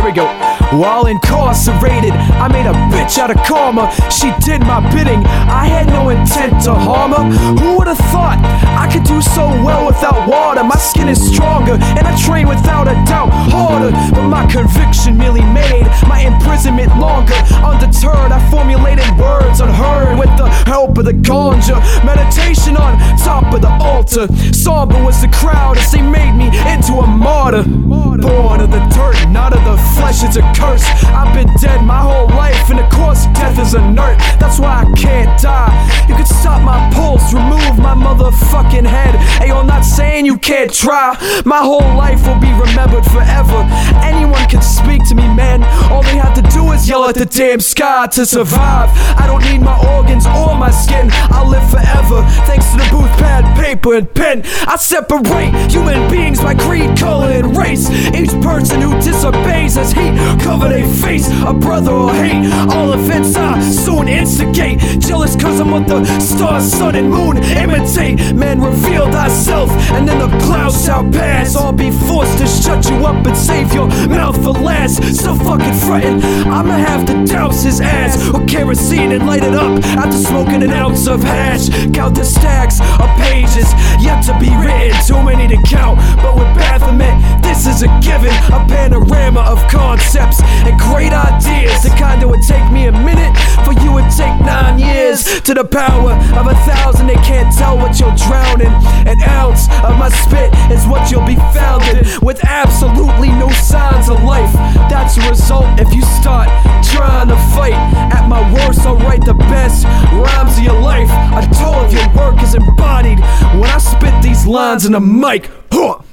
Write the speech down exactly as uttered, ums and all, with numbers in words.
we go. While incarcerated, I made a bitch out of karma. She did my bidding, I had no intent to harm her. Who would've thought I could do so well without water? My skin is stronger, and I train without a doubt harder. But my conviction merely made my imprisonment longer. Undeterred, I formulated words unheard with the help of the ganja. Meditation on top of the altar. Somber was the crowd as they made me into a martyr. Born of the dirt, not of the flesh, it's a curse. I've been dead my whole life, and of course death is inert. That's why I can't die. You could stop my pulse, remove my motherfucking head. Hey, I'm not saying you can't try. My whole life will be remembered forever. Anyone can speak to me, man. All they have to do is yell at the damn sky to survive. I don't need my organs or my skin. I'll live forever thanks to the booth, pad, paper, and pen. I separate human beings by creed, color, and race. Each person who disobeys has heat cover their face, a brother or hate. All offense I soon instigate. Jealous cause I'm what the stars, sun, and moon imitate. Man, reveal thyself, and then the clouds shall pass. I'll be forced to shut you up and save your mouth for last. Still fucking fretting, I'ma have to douse his ass with kerosene and light it up after smoking an ounce of hash. Count the stacks of pages yet to be written, too many to count. But with Baphomet, this is a given, a panorama of concepts and great ideas. The kind that would take me a minute, for you would take nine years. To the power of a thousand, they can't tell what you're drowning. An ounce of my spit is what you'll be found in, with absolutely no signs of life. That's a result if you start trying to fight. At my worst, I'll write the best rhymes of your life. I told your work is embodied when I spit these lines in the mic. Huh.